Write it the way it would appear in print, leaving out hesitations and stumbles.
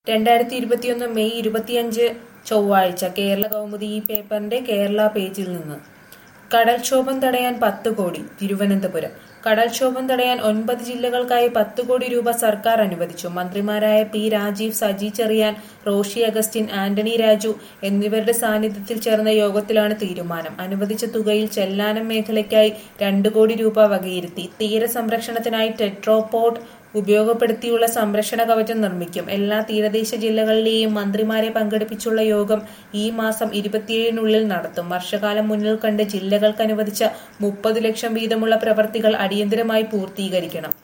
2021 May 25 ചൊവ്വാഴ്ച കേരള കൗമുദി ഈ പേപ്പറിന്റെ കേരള പേജിൽ നിന്ന് കടൽക്ഷോഭം തടയാൻ 10 കോടി തിരുവനന്തപുരം. കടൽക്ഷോഭം തടയാൻ 9 ജില്ലകൾക്കായി 10 കോടി രൂപ സർക്കാർ അനുവദിച്ചു. മന്ത്രിമാരായ പി രാജീവ്, സജി ചെറിയാൻ, റോഷി അഗസ്റ്റിൻ, ആന്റണി രാജു എന്നിവരുടെ സാന്നിധ്യത്തിൽ ചേർന്ന യോഗത്തിലാണ് തീരുമാനം. അനുവദിച്ച തുകയിൽ ചെല്ലാനം മേഖലയ്ക്കായി 2 കോടി രൂപ വകയിരുത്തി. തീരസംരക്ഷണത്തിനായി ടെട്രോപോഡ് ഉപയോഗപ്പെടുത്തിയുള്ള സംരക്ഷണ കവചം നിർമ്മിക്കും. എല്ലാ തീരദേശ ജില്ലകളിലെയും മന്ത്രിമാരെ പങ്കെടുപ്പിച്ചുള്ള യോഗം ഈ മാസം 27-നുള്ളിൽ നടത്തും. വർഷകാലം മുന്നിൽ കണ്ട് ജില്ലകൾക്ക് അനുവദിച്ച 30 ലക്ഷം വീതമുള്ള പ്രവൃത്തികൾ അടിയന്തരമായി പൂർത്തീകരിക്കണം.